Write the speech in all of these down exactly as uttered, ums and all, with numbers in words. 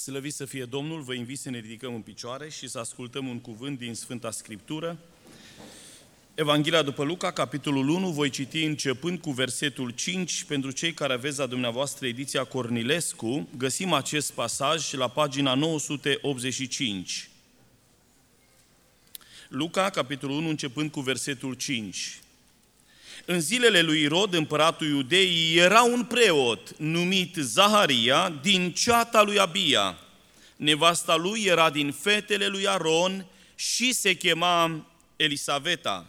Slăvit să fie Domnul, vă invit să ne ridicăm în picioare și să ascultăm un cuvânt din Sfânta Scriptură. Evanghelia după Luca, capitolul unu, voi citi începând cu versetul cinci. Pentru cei care aveți la dumneavoastră ediția Cornilescu, găsim acest pasaj la pagina nouă sute optzeci și cinci. Luca, capitolul unu, începând cu versetul cinci. În zilele lui Irod, împăratul Iudeii, era un preot numit Zaharia din ceata lui Abia. Nevasta lui era din fetele lui Aron și se chema Elisaveta.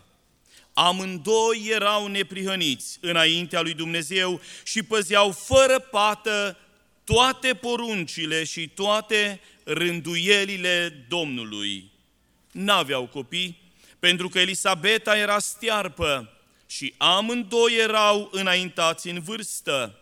Amândoi erau neprihăniți înaintea lui Dumnezeu și păzeau fără pată toate poruncile și toate rânduielile Domnului. N-aveau copii, pentru că Elisabeta era stearpă și amândoi erau înaintați în vârstă.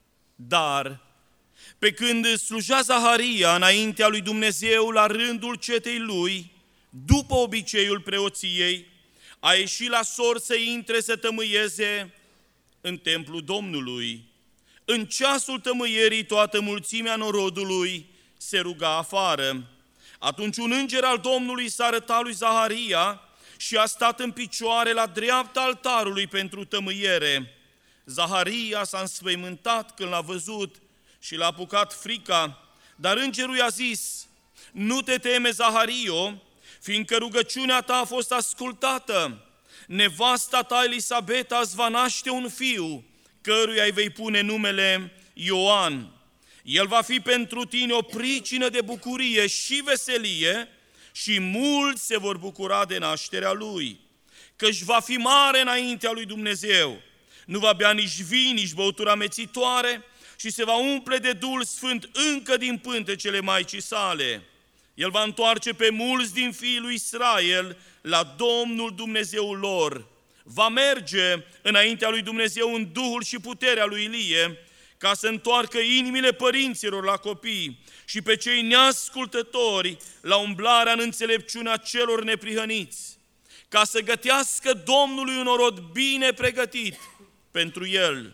Dar, pe când slujea Zaharia înaintea lui Dumnezeu la rândul cetei lui, după obiceiul preoției, a ieșit la sor să intre să tămâieze în templul Domnului. În ceasul tămâierii toată mulțimea norodului se ruga afară. Atunci un înger al Domnului s-a arătat lui Zaharia și a stat în picioare la dreapta altarului pentru tămâiere. Zaharia s-a înspăimântat când l-a văzut și l-a apucat frica, dar îngerul i-a zis: nu te teme, Zahario, fiindcă rugăciunea ta a fost ascultată. Nevasta ta Elisabeta îți va naște un fiu, căruia îi vei pune numele Ioan. El va fi pentru tine o pricină de bucurie și veselie și mulți se vor bucura de nașterea lui, căci va fi mare înaintea lui Dumnezeu. Nu va bea nici vin, nici băutură amețitoare și se va umple de Duhul Sfânt încă din pântecele Maicii sale. El va întoarce pe mulți din fiii lui Israel la Domnul Dumnezeul lor. Va merge înaintea lui Dumnezeu în Duhul și puterea lui Ilie, ca să întoarcă inimile părinților la copii și pe cei neascultători la umblarea în înțelepciunea celor neprihăniți, ca să gătească Domnului un orod bine pregătit pentru el.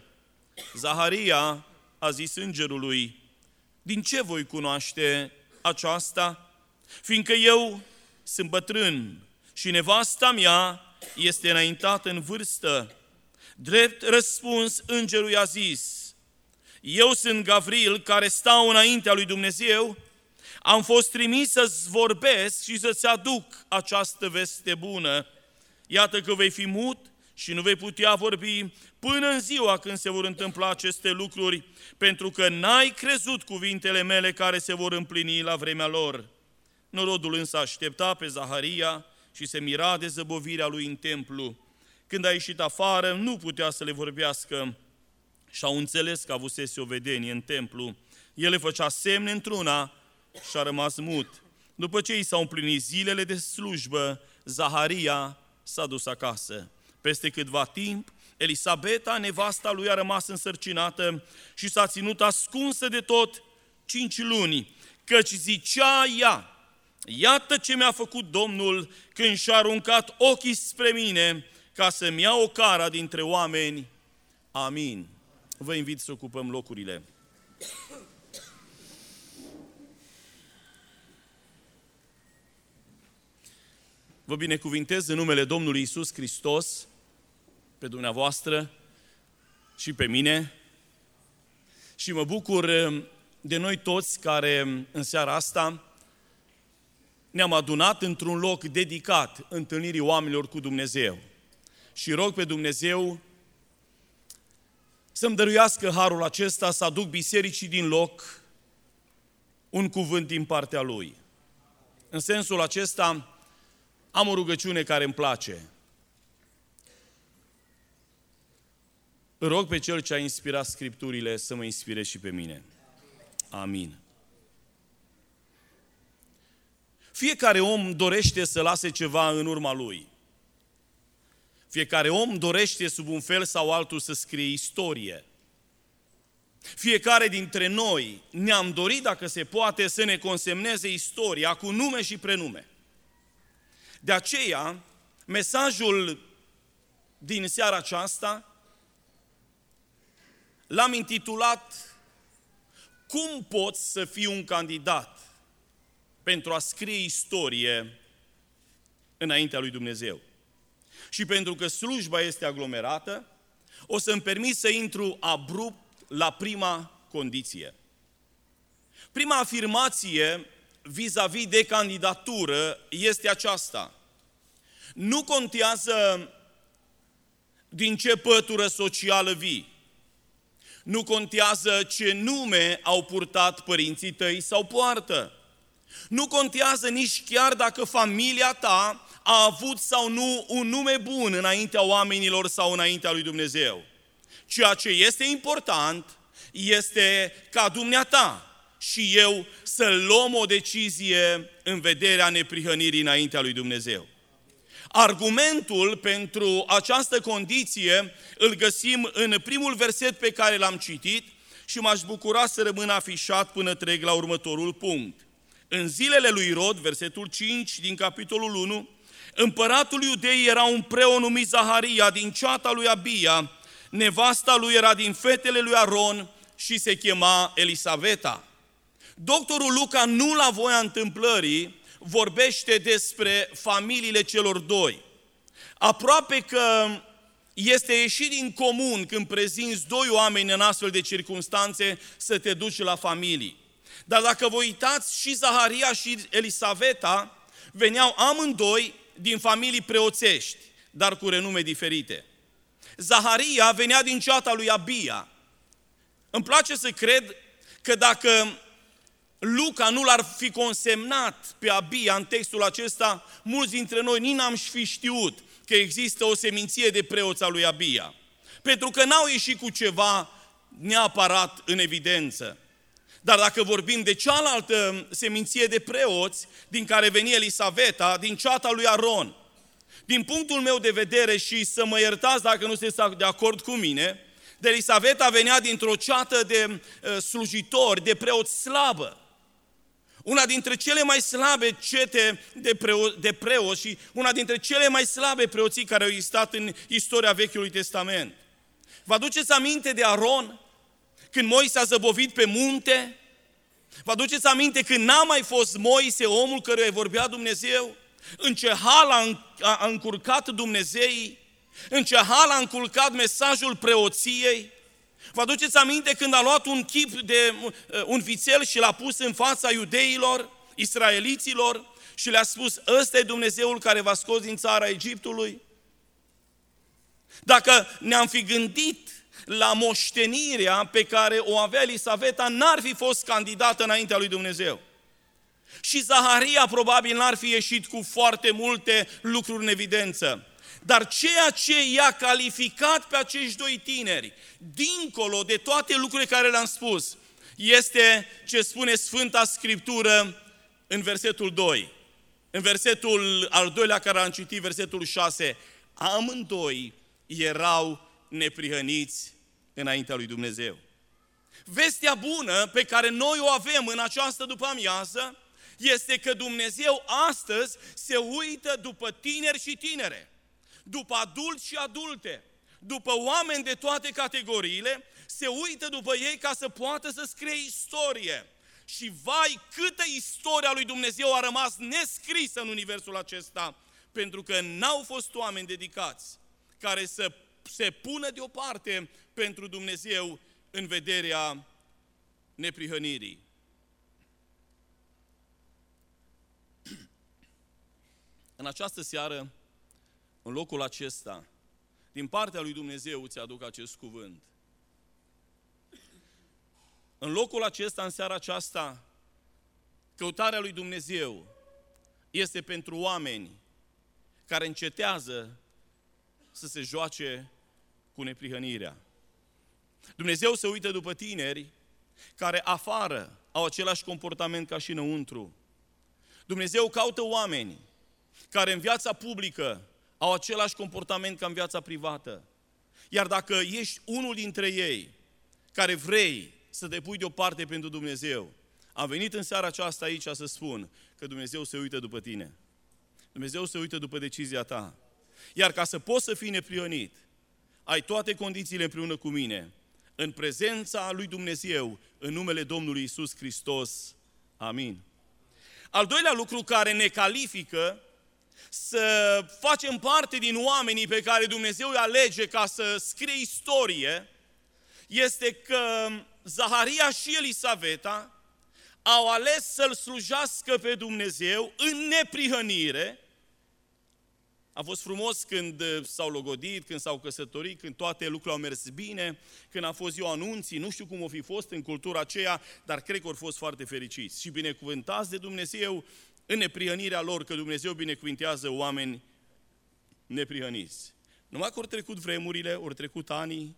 Zaharia a zis îngerului: din ce voi cunoaște aceasta? Fiindcă eu sunt bătrân și nevasta mea este înaintată în vârstă. Drept răspuns, îngerul i-a zis: eu sunt Gavril, care stau înaintea lui Dumnezeu, am fost trimis să-ți vorbesc și să-ți aduc această veste bună. Iată că vei fi mut și nu vei putea vorbi până în ziua când se vor întâmpla aceste lucruri, pentru că n-ai crezut cuvintele mele care se vor împlini la vremea lor. Norodul însă aștepta pe Zaharia și se mira de zăbovirea lui în templu. Când a ieșit afară, nu putea să le vorbească și au înțeles că avusese o vedenie în templu. El le făcea semne într-una și a rămas mut. După ce i s-au împlinit zilele de slujbă, Zaharia s-a dus acasă. Peste câtva timp, Elisabeta, nevasta lui, a rămas însărcinată și s-a ținut ascunsă de tot cinci luni, căci zicea ea: iată ce mi-a făcut Domnul când și-a aruncat ochii spre mine ca să-mi ia o cara dintre oameni. Amin. Vă invit să ocupăm locurile. Vă binecuvintez în numele Domnului Iisus Hristos, pe dumneavoastră și pe mine, și mă bucur de noi toți care în seara asta ne-am adunat într-un loc dedicat întâlnirii oamenilor cu Dumnezeu. Și rog pe Dumnezeu să-mi dăruiască harul acesta să aduc bisericii din loc un cuvânt din partea Lui. În sensul acesta am o rugăciune care îmi place. Rog pe Cel ce a inspirat Scripturile să mă inspire și pe mine. Amin. Fiecare om dorește să lase ceva în urma lui. Fiecare om dorește sub un fel sau altul să scrie istorie. Fiecare dintre noi ne-am dorit, dacă se poate, să ne consemneze istoria cu nume și prenume. De aceea, mesajul din seara aceasta l-am intitulat cum poți să fii un candidat pentru a scrie istorie înaintea lui Dumnezeu? Și pentru că slujba este aglomerată, o să-mi permit să intru abrupt la prima condiție. Prima afirmație vis-a-vis de candidatură este aceasta. Nu contează din ce pătură socială vii. Nu contează ce nume au purtat părinții tăi sau poartă. Nu contează nici chiar dacă familia ta a avut sau nu un nume bun înaintea oamenilor sau înaintea lui Dumnezeu. Ceea ce este important este ca dumneata și eu să luăm o decizie în vederea neprihănirii înaintea lui Dumnezeu. Argumentul pentru această condiție îl găsim în primul verset pe care l-am citit și m-aș bucura să rămână afișat până trec la următorul punct. În zilele lui Irod, versetul cinci din capitolul unu, împăratul Iudeii era un preot numit Zaharia din ceata lui Abia, nevasta lui era din fetele lui Aron și se chema Elisaveta. Doctorul Luca, nu la voia întâmplării, vorbește despre familiile celor doi. Aproape că este ieșit din comun când prezinți doi oameni în astfel de circunstanțe să te duci la familii. Dar dacă vă uitați, și Zaharia și Elisaveta veneau amândoi din familii preoțești, dar cu renume diferite. Zaharia venea din ceata lui Abia. Îmi place să cred că dacă Luca nu l-ar fi consemnat pe Abia în textul acesta, mulți dintre noi nici n-am fi știut că există o seminție de preoți a lui Abia. Pentru că n-au ieșit cu ceva neapărat în evidență. Dar dacă vorbim de cealaltă seminție de preoți, din care venia Elisaveta, din ceata lui Aron, din punctul meu de vedere, și să mă iertați dacă nu sunteți de acord cu mine, de Elisaveta venea dintr-o ceată de uh, slujitori, de preoți slabă. Una dintre cele mai slabe cete de, preo- de preoți și una dintre cele mai slabe preoții care au existat în istoria Vechiului Testament. Vă aduceți aminte de Aron? Când Moise a zăbovit pe munte? Vă aduceți aminte când n-a mai fost Moise omul căruia vorbea Dumnezeu? În ce hal a, a încurcat Dumnezeii? În ce hal a încurcat mesajul preoției? Vă aduceți aminte când a luat un chip de un vițel și l-a pus în fața iudeilor, israeliților și le-a spus: ăsta e Dumnezeul care v-a scos din țara Egiptului? Dacă ne-am fi gândit la moștenirea pe care o avea Elisaveta, n-ar fi fost candidată înaintea lui Dumnezeu. Și Zaharia probabil n-ar fi ieșit cu foarte multe lucruri în evidență. Dar ceea ce i-a calificat pe acești doi tineri, dincolo de toate lucrurile care le-am spus, este ce spune Sfânta Scriptură în versetul doi. În versetul al doilea care am citit, versetul șase, amândoi erau neprihăniți înaintea lui Dumnezeu. Vestea bună pe care noi o avem în această după-amiază este că Dumnezeu astăzi se uită după tineri și tinere, după adulți și adulte, după oameni de toate categoriile, se uită după ei ca să poată să scrie istorie. Și vai, câtă istoria lui Dumnezeu a rămas nescrisă în universul acesta, pentru că n-au fost oameni dedicați care să se pună deoparte pentru Dumnezeu în vederea neprihănirii. În această seară, în locul acesta, din partea lui Dumnezeu îți aduc acest cuvânt. În locul acesta, în seara aceasta, căutarea lui Dumnezeu este pentru oameni care încetează să se joace cu neprihănirea. Dumnezeu se uită după tineri care afară au același comportament ca și înăuntru. Dumnezeu caută oameni care în viața publică au același comportament ca în viața privată. Iar dacă ești unul dintre ei care vrei să te pui deoparte pentru Dumnezeu, am venit în seara aceasta aici să spun că Dumnezeu se uită după tine. Dumnezeu se uită după decizia ta. Iar ca să poți să fii neprihănit, ai toate condițiile împreună cu mine. în prezența lui Dumnezeu, în numele Domnului Iisus Hristos. Amin. Al doilea lucru care ne califică să facem parte din oamenii pe care Dumnezeu îi alege ca să scrie istorie, este că Zaharia și Elisaveta au ales să-L slujească pe Dumnezeu în neprihănire. A fost frumos când s-au logodit, când s-au căsătorit, când toate lucrurile au mers bine, când a fost ziua anunții, nu știu cum o fi fost în cultura aceea, dar cred că au fost foarte fericiți și binecuvântați de Dumnezeu în neprihănirea lor, că Dumnezeu binecuvintează oameni neprihăniți. Numai că au trecut vremurile, au trecut anii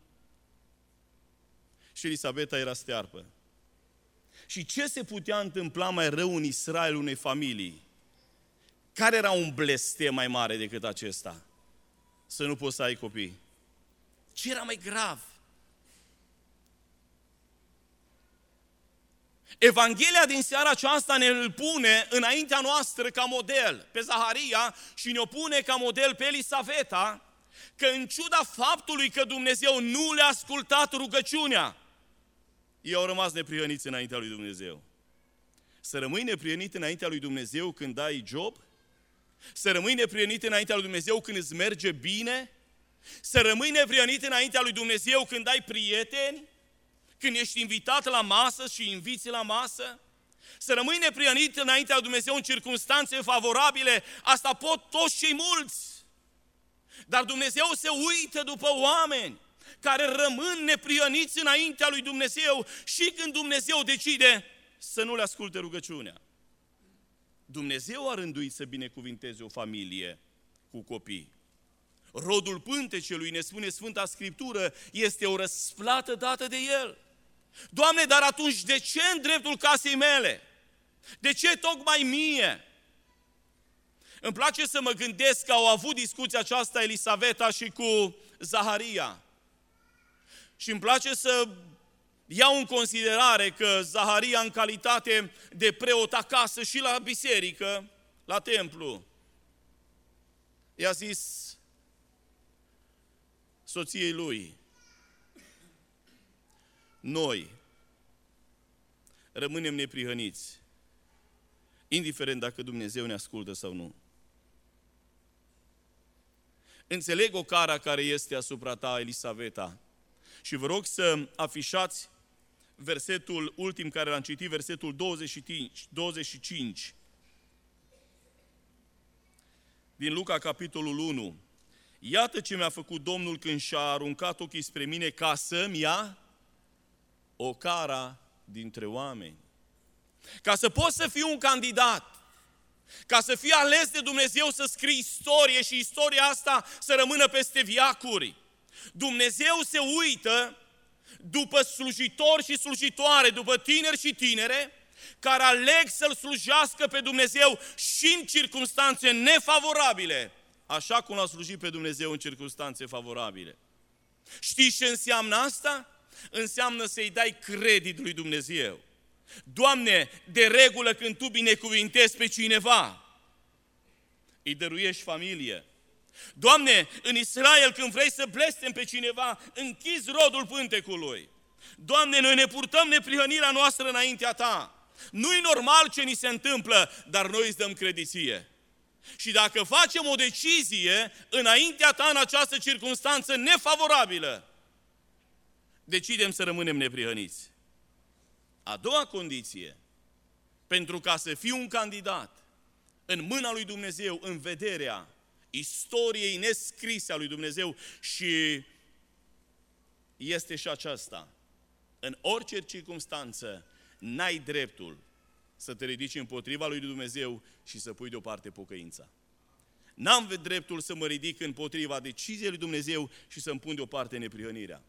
și Elisaveta era stearpă. Și ce se putea întâmpla mai rău în Israel unei familii? Care era un blestem mai mare decât acesta? Să nu poți să ai copii. Ce era mai grav? Evanghelia din seara aceasta ne îl pune înaintea noastră ca model pe Zaharia și ne-o pune ca model pe Elisaveta, că în ciuda faptului că Dumnezeu nu le-a ascultat rugăciunea, ei au rămas neprihăniți înaintea lui Dumnezeu. Să rămâi neprihănit înaintea lui Dumnezeu când ai job? Să rămâi neprihănit înaintea lui Dumnezeu când îți merge bine? Să rămâi neprihănit înaintea lui Dumnezeu când ai prieteni? Când ești invitat la masă și inviți la masă? Să rămâi neprihănit înaintea lui Dumnezeu în circunstanțe favorabile? Asta pot toți cei mulți. Dar Dumnezeu se uită după oameni care rămân neprihăniți înaintea lui Dumnezeu și când Dumnezeu decide să nu le asculte rugăciunea. Dumnezeu a rânduit să binecuvinteze o familie cu copii. Rodul pântecelui, ne spune Sfânta Scriptură, este o răsplată dată de El. Doamne, dar atunci de ce în dreptul casei mele? De ce tocmai mie? Îmi place să mă gândesc că au avut discuția aceasta Elisaveta și cu Zaharia. Și îmi place să iau în considerare că Zaharia, în calitate de preot acasă și la biserică, la templu, i-a zis soției lui: noi rămânem neprihăniți, indiferent dacă Dumnezeu ne ascultă sau nu. Înțeleg ocara care este asupra ta, Elisaveta, și vă rog să afișați versetul ultim care l-am citit, versetul douăzeci și cinci, din Luca, capitolul unu. Iată ce mi-a făcut Domnul când și-a aruncat ochii spre mine ca să-mi ia ocara dintre oameni. Ca să poți să fii un candidat, ca să fii ales de Dumnezeu să scrii istorie și istoria asta să rămână peste viacuri. Dumnezeu se uită după slujitori și slujitoare, după tineri și tinere, care aleg să-L slujească pe Dumnezeu și în circunstanțe nefavorabile, așa cum l-a slujit pe Dumnezeu în circunstanțe favorabile. Știți ce înseamnă asta? Înseamnă să-i dai credit lui Dumnezeu. Doamne, de regulă când Tu binecuvintezi pe cineva, îi dăruiești familie. Doamne, în Israel când vrei să blestem pe cineva, închizi rodul pântecului. Doamne, noi ne purtăm neprihănirea noastră înaintea Ta. Nu-i normal ce ni se întâmplă, dar noi îți dăm crediție. Și dacă facem o decizie înaintea Ta în această circunstanță nefavorabilă, decidem să rămânem neprihăniți. A doua condiție, pentru ca să fii un candidat în mâna lui Dumnezeu, în vederea istoriei nescrise a lui Dumnezeu, și este și aceasta: în orice circunstanță n-ai dreptul să te ridici împotriva lui Dumnezeu și să pui deoparte pocăința. N-am dreptul să mă ridic împotriva deciziei lui Dumnezeu și să-mi pun deoparte neprihănirea.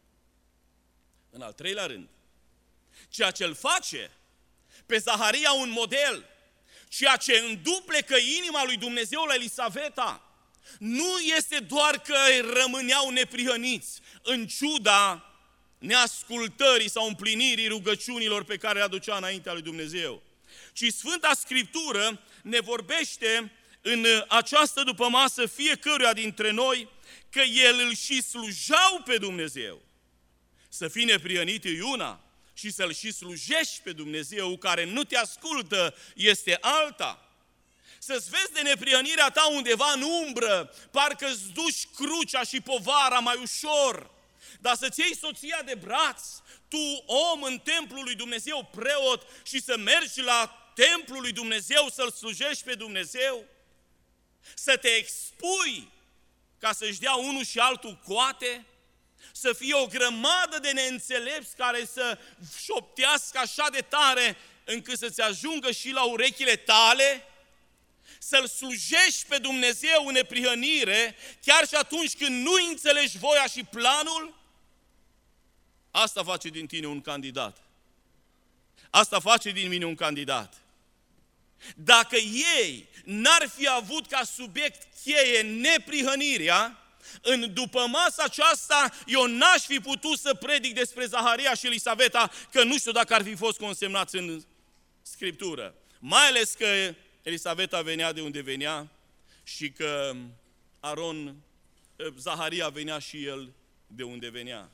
În al treilea rând, ceea ce îl face pe Zaharia un model, ceea ce înduplecă inima lui Dumnezeu la Elisaveta, nu este doar că rămâneau neprihăniți în ciuda neascultării sau împlinirii rugăciunilor pe care le aducea înaintea lui Dumnezeu, ci Sfânta Scriptură ne vorbește în această dupămasă fiecăruia dintre noi că el îl și slujau pe Dumnezeu. Să fii neprihănit e una și să-L și slujești pe Dumnezeu care nu te ascultă este alta. Să-ți vezi de neprihănirea ta undeva în umbră, parcă îți duci crucea și povara mai ușor, dar să-ți iei soția de braț, tu om în templul lui Dumnezeu, preot, și să mergi la templul lui Dumnezeu să-L slujești pe Dumnezeu, să te expui ca să-și dea unul și altul coate, să fie o grămadă de neînțelepți care să șoptească așa de tare încât să-ți ajungă și la urechile tale, să-L slujești pe Dumnezeu în neprihănire, chiar și atunci când nu înțelegi voia și planul, asta face din tine un candidat. Asta face din mine un candidat. Dacă ei n-ar fi avut ca subiect cheie neprihănirea, în după masa aceasta eu n-aș fi putut să predic despre Zaharia și Elisaveta, că nu știu dacă ar fi fost consemnați în Scriptură. Mai ales că Elisaveta venea de unde venea și că Aron, Zaharia venea și el de unde venea.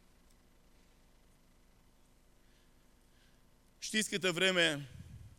Știți câtă vreme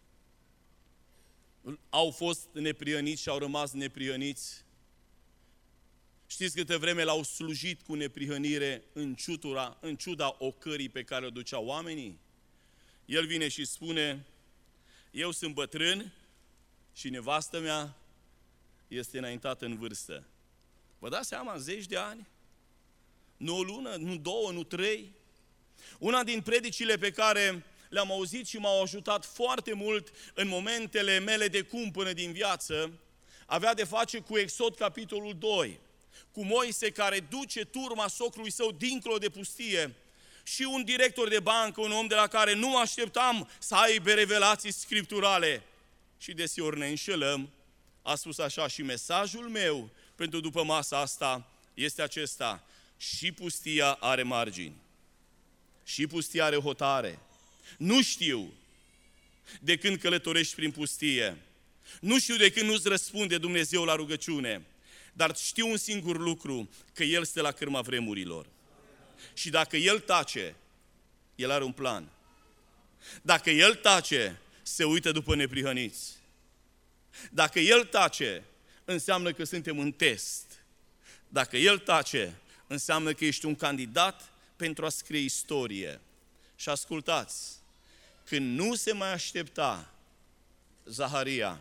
au fost neprihăniți și au rămas neprihăniți? Știți câtă vreme l-au slujit cu neprihănire în, ciutura, în ciuda ocării pe care o duceau oamenii? El vine și spune, eu sunt bătrân și nevastă mea este înaintată în vârstă. Vă dați seama, zeci de ani? Nu o lună, nu două, nu trei? Una din predicile pe care le-am auzit și m-au ajutat foarte mult în momentele mele de cumpănă din viață, avea de face cu Exod capitolul doi, cu Moise care duce turma socrului său dincolo de pustie și un director de bancă, un om de la care nu mă așteptam să aibă revelații scripturale. Și desigur ne înșelăm, a spus așa, și mesajul meu pentru după masa asta este acesta, și pustia are margini, și pustia are hotare. Nu știu de când călătorești prin pustie, nu știu de când nu-ți răspunde Dumnezeu la rugăciune, dar știu un singur lucru, că El stă la cârma vremurilor. Și dacă El tace, El are un plan. Dacă El tace, se uită după neprihăniți. Dacă El tace, înseamnă că suntem în test. Dacă El tace, înseamnă că ești un candidat pentru a scrie istorie. Și ascultați, când nu se mai aștepta Zaharia,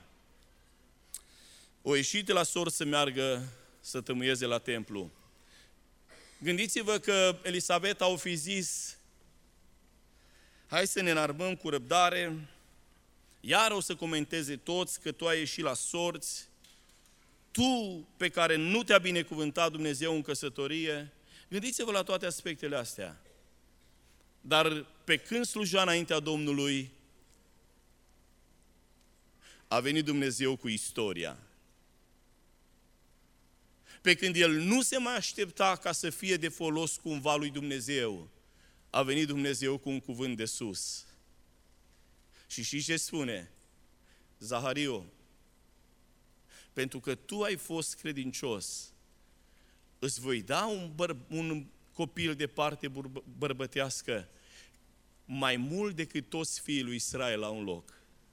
o ieșit de la sor să meargă să tămâieze la templu. Gândiți-vă că Elisaveta au fi zis, hai să ne înarmăm cu răbdare, iar o să comenteze toți că tu ai ieșit la sorți, tu pe care nu te-a binecuvântat Dumnezeu în căsătorie. Gândiți-vă la toate aspectele astea. Dar pe când sluja înaintea Domnului, a venit Dumnezeu cu istoria. Pe când el nu se mai aștepta ca să fie de folos cumva lui Dumnezeu, a venit Dumnezeu cu un cuvânt de sus. Și știți ce spune? Zahario, pentru că tu ai fost credincios, îți voi da un, băr- un copil de parte bur- bărbătească mai mult decât toți fiii lui Israel la un loc.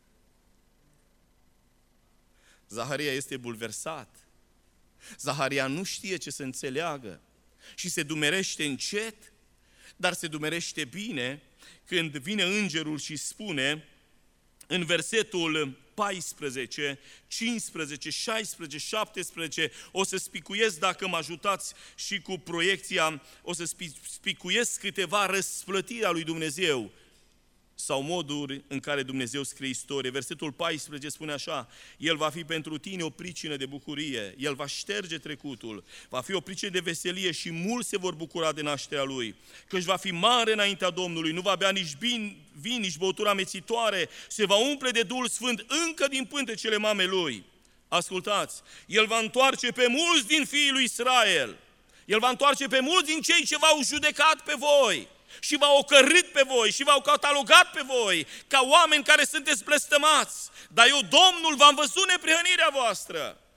Zaharia este bulversat. Zaharia nu știe ce să înțeleagă și se dumerește încet, dar se dumerește bine când vine îngerul și spune în versetul paisprezece, cincisprezece, șaisprezece, șaptesprezece, o să spicuiesc, dacă mă ajutați și cu proiecția, o să spicuiesc câteva răsplătiri a lui Dumnezeu sau moduri în care Dumnezeu scrie istorie. Versetul paisprezece spune așa, El va fi pentru tine o pricină de bucurie, El va șterge trecutul, va fi o pricină de veselie și mulți se vor bucura de nașterea Lui, căci va fi mare înaintea Domnului, nu va bea nici vin, vin nici băutură amețitoare, se va umple de Duhul Sfânt încă din pântecele mamei Lui. Ascultați, El va întoarce pe mulți din fiii lui Israel, El va întoarce pe mulți din cei ce v-au judecat pe voi și v-au ocărât pe voi și v-au catalogat pe voi ca oameni care sunteți blestemați. Dar eu, Domnul, v-am văzut neprihănirea voastră.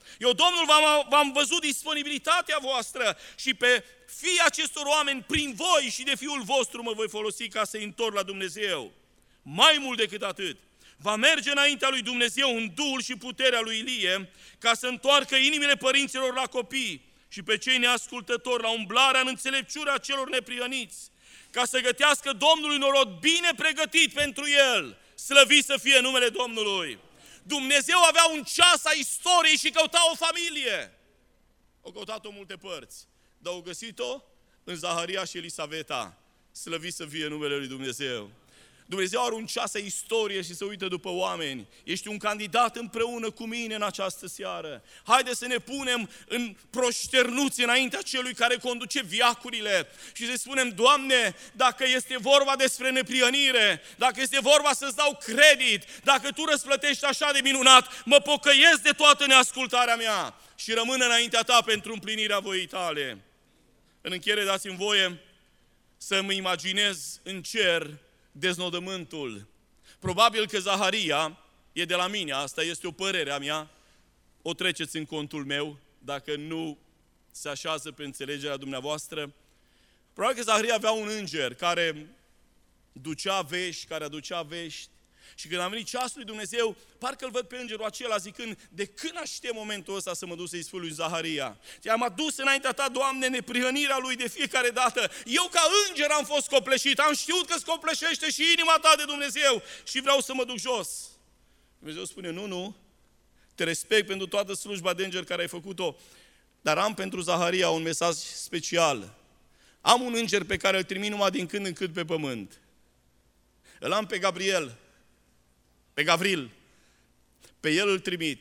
Eu, Domnul, v-am, v-am văzut disponibilitatea voastră și pe fiii acestor oameni, prin voi și de Fiul vostru mă voi folosi ca să-i întorc la Dumnezeu. Mai mult decât atât, va merge înaintea lui Dumnezeu în Duhul și puterea lui Ilie ca să întoarcă inimile părinților la copii și pe cei neascultători la umblarea în înțelepciunea celor neprihăniți, ca să gătească Domnului un rod bine pregătit pentru el. Slăvit să fie numele Domnului! Dumnezeu avea un ceas a istoriei și căuta o familie. Au căutat-o în multe părți, dar au găsit-o în Zaharia și Elisaveta. Slăvit să fie numele lui Dumnezeu! Dumnezeu are un ceas a istorie și se uită după oameni. Ești un candidat împreună cu mine în această seară. Haide să ne punem în proșternuți înaintea celui care conduce viacurile și să spunem: Doamne, dacă este vorba despre neprihănire, dacă este vorba să-ți dau credit, dacă Tu răsplătești așa de minunat, mă pocăiesc de toată neascultarea mea și rămân înaintea Ta pentru împlinirea voii Tale. În încheiere, dați-mi voie să-mi imaginez în cer deznodământul. Probabil că Zaharia e de la mine, asta este o părere a mea, o treceți în contul meu, dacă nu se așează pe înțelegerea dumneavoastră. Probabil că Zaharia avea un înger care ducea vești, care aducea vești, și când a venit ceasul lui Dumnezeu, parcă îl văd pe îngerul acela zicând: de când aștept momentul ăsta să mă duc să-i spun lui Zaharia? Am adus înaintea Ta, Doamne, neprihănirea lui de fiecare dată. Eu ca înger am fost copleșit, am știut că-ți copleșește și inima Ta de Dumnezeu și vreau să mă duc jos. Dumnezeu spune: nu, nu, te respect pentru toată slujba de înger care ai făcut-o, dar am pentru Zaharia un mesaj special. Am un înger pe care îl trimit numai din când în când pe pământ. Îl am pe Gabriel, pe Gavril, pe el îl trimit.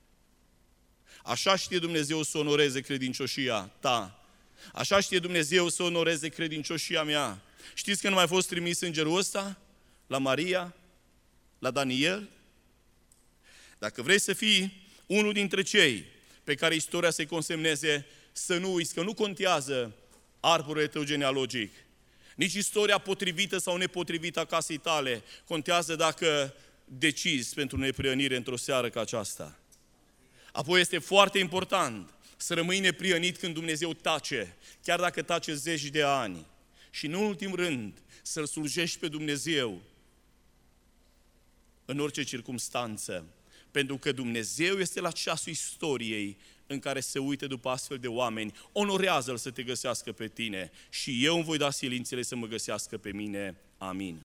Așa știe Dumnezeu să onoreze credincioșia ta. Așa știe Dumnezeu să onoreze credincioșia mea. Știți că nu mai a fost trimis îngerul ăsta? La Maria? La Daniel? Dacă vrei să fii unul dintre cei pe care istoria să-i consemneze, să nu uiți că nu contează arborele tău genealogic, nici istoria potrivită sau nepotrivită a casei tale. Contează dacă decizi pentru neprihănire într-o seară ca aceasta. Apoi este foarte important să rămâi neprihănit când Dumnezeu tace, chiar dacă tace zeci de ani. Și în ultim rând, să-L slujești pe Dumnezeu în orice circumstanță. Pentru că Dumnezeu este la ceasul istoriei în care se uită după astfel de oameni. Onorează-L să te găsească pe tine și eu îmi voi da silințele să mă găsească pe mine. Amin.